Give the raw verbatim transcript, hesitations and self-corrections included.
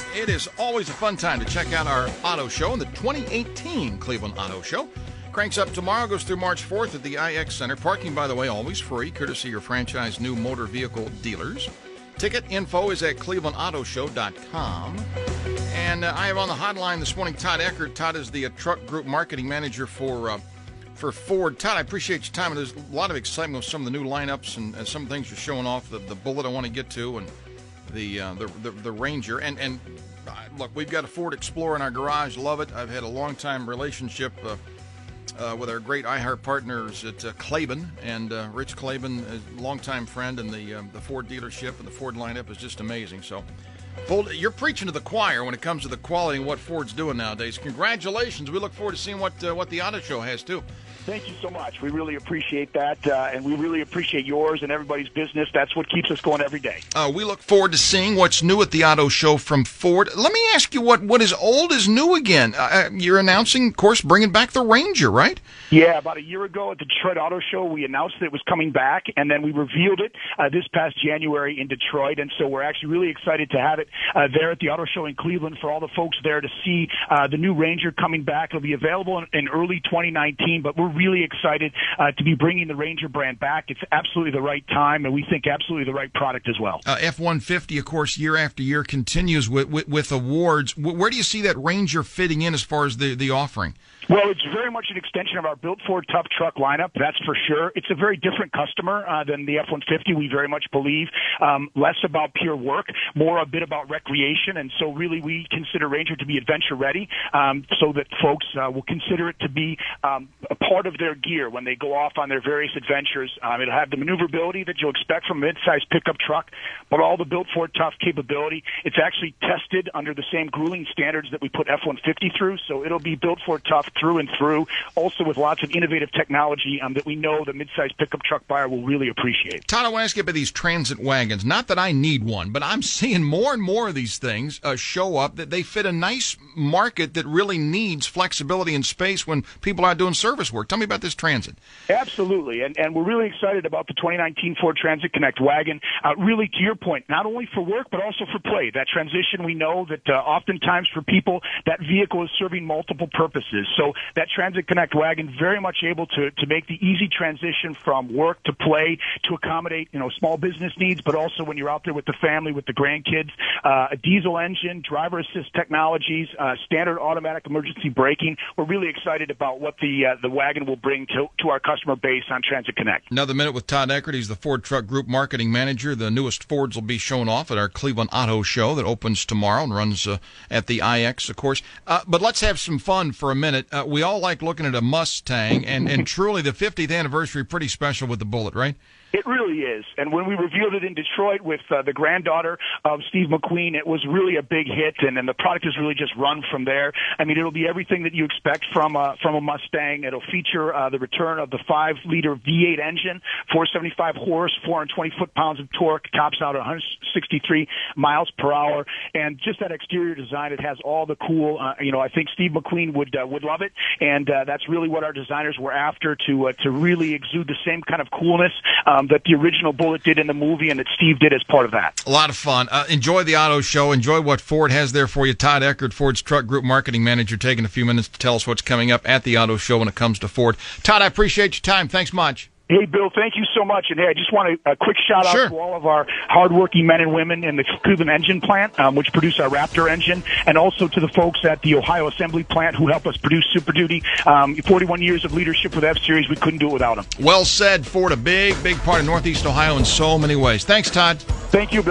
It is always a fun time to check out our auto show, and the twenty eighteen Cleveland Auto Show cranks up tomorrow, goes through March fourth at the I X Center. Parking, by the way, always free, courtesy of your franchise new motor vehicle dealers. Ticket info is at cleveland auto show dot com. And uh, I have on the hotline this morning Todd Eckert. Todd is the uh, truck group marketing manager for uh, for Ford. Todd, I appreciate your time. There's a lot of excitement with some of the new lineups and, and some things you're showing off. The, the Bullet I want to get to, and the uh, the, the the Ranger. And and uh, look, we've got a Ford Explorer in our garage. Love it. I've had a long time relationship uh, uh, with our great iHeart partners at uh, Klaben, and uh, Rich Klaben, a longtime friend, and the um, the Ford dealership and the Ford lineup is just amazing. So, Ford, you're preaching to the choir when it comes to the quality and what Ford's doing nowadays. Congratulations. We look forward to seeing what uh, what the auto show has too. Thank you so much. We really appreciate that, uh, and we really appreciate yours and everybody's business. That's what keeps us going every day. Uh, we look forward to seeing what's new at the auto show from Ford. Let me ask you, what what is old is new again? Uh, you're announcing, of course, bringing back the Ranger, right? Yeah, about a year ago at the Detroit Auto Show, we announced that it was coming back, and then we revealed it uh, this past January in Detroit, and so we're actually really excited to have it uh, there at the Auto Show in Cleveland for all the folks there to see uh, the new Ranger coming back. It'll be available in, in early twenty nineteen, but we're really excited uh, to be bringing the Ranger brand back. It's absolutely the right time, and we think absolutely the right product as well. Uh, F one fifty, of course, year after year continues with, with, with awards. Where do you see that Ranger fitting in as far as the, the offering? Well, it's very much an extension of our Built Ford Tough truck lineup, that's for sure. It's a very different customer uh, than the F one fifty, we very much believe. Um, less about pure work, more a bit about recreation, and so really we consider Ranger to be adventure-ready, um, so that folks uh, will consider it to be um, a part of their gear when they go off on their various adventures. Um, it'll have the maneuverability that you'll expect from a mid-sized pickup truck, but all the Built Ford Tough capability. It's actually tested under the same grueling standards that we put F one fifty through, so it'll be Built Ford Tough through and through, also with lots of innovative technology um, that we know the mid-sized pickup truck buyer will really appreciate. Todd, I want to ask you about these transit wagons. Not that I need one, but I'm seeing more and more of these things uh, show up that they fit a nice market that really needs flexibility and space when people are doing service work. Tell me about this Transit. Absolutely, and, and we're really excited about the twenty nineteen Ford Transit Connect wagon. Uh, really, to your point, not only for work, but also for play. That transition, we know that uh, oftentimes for people, that vehicle is serving multiple purposes. So that Transit Connect wagon very much able to, to make the easy transition from work to play to accommodate, you know, small business needs, but also when you're out there with the family, with the grandkids. Uh, a diesel engine, driver assist technologies, uh, standard automatic emergency braking. We're really excited about what the uh, the wagon will bring to, to our customer base on Transit Connect. Another minute with Todd Eckert. He's the Ford Truck Group marketing manager. The newest Fords will be shown off at our Cleveland Auto Show that opens tomorrow and runs uh, at the I X, of course. Uh, but let's have some fun for a minute. Uh, we all like looking at a Mustang, and, and truly the fiftieth anniversary, pretty special with the Bullet, right? It really is. And when we revealed it in Detroit with uh, the granddaughter of Steve McQueen, it was really a big hit, and, and the product has really just run from there. I mean, it'll be everything that you expect from a, from a Mustang. It'll feature uh, the return of the five liter V eight engine, four seventy-five horse, four hundred twenty foot-pounds of torque, tops out at one hundred sixty-three miles per hour. And just that exterior design, it has all the cool, uh, you know, I think Steve McQueen would uh, would love it. And uh, that's really what our designers were after, to uh, to really exude the same kind of coolness Um, that the original Bullet did in the movie and that Steve did as part of that. A lot of fun. Uh, enjoy the auto show. Enjoy what Ford has there for you. Todd Eckert, Ford's Truck Group marketing manager, taking a few minutes to tell us what's coming up at the auto show when it comes to Ford. Todd, I appreciate your time. Thanks much. Hey, Bill, thank you so much. And, hey, I just want a, a quick shout-out sure. to all of our hardworking men and women in the Cleveland engine plant, um, which produce our Raptor engine, and also to the folks at the Ohio Assembly plant who help us produce Super Duty. Um, forty-one years of leadership with F-Series. We couldn't do it without them. Well said. Ford, a big, big part of Northeast Ohio in so many ways. Thanks, Todd. Thank you, Bill.